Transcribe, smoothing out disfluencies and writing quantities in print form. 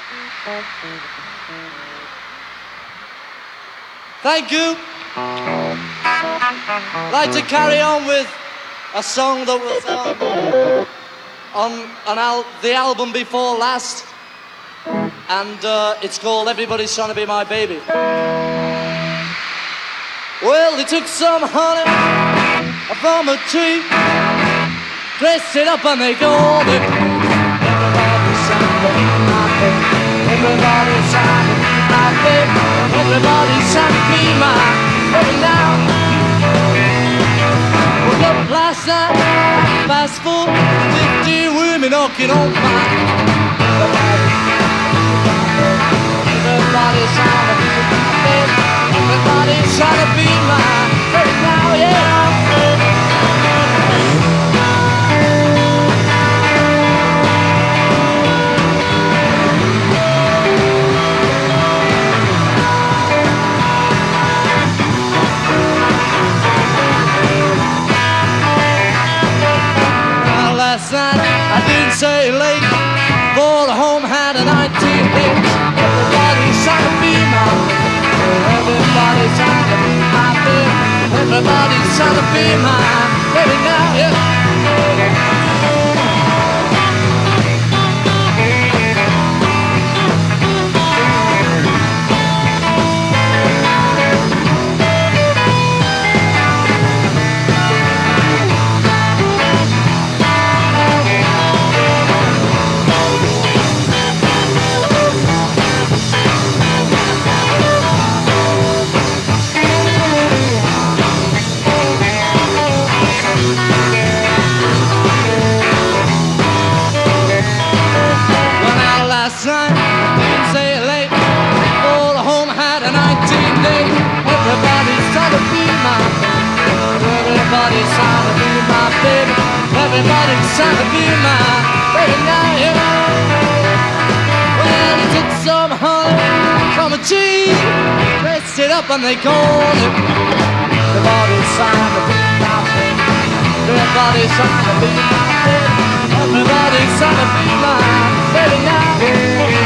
Thank you. I'd like to carry on with a song that was on the album before last, and it's called Everybody's Trying to Be My Baby. Well, they took some honey from a tree, dressed it up and they called it Everybody's trying to be my baby. Everybody's trying to be my baby. Everybody's trying to be my baby now. Woke up last night, fast food, 50 women knocking on my Everybody's trying to be my baby. Everybody's trying to be my baby now, yeah. Last night I didn't say late, for the home had a 19 hit. Everybody's trying to be my baby. Everybody's trying to be my baby. Everybody's trying to be my baby now, yeah. Last night, didn't say it late, for the home had a 19 day. Everybody's trying to be my baby. Everybody's trying to be my baby. Everybody's trying to be my baby now, yeah. Well, he took some honey from a tree, dressed it up and they called it Everybody's trying to be my baby. Everybody's trying to be my baby. Everybody's trying to be my baby now.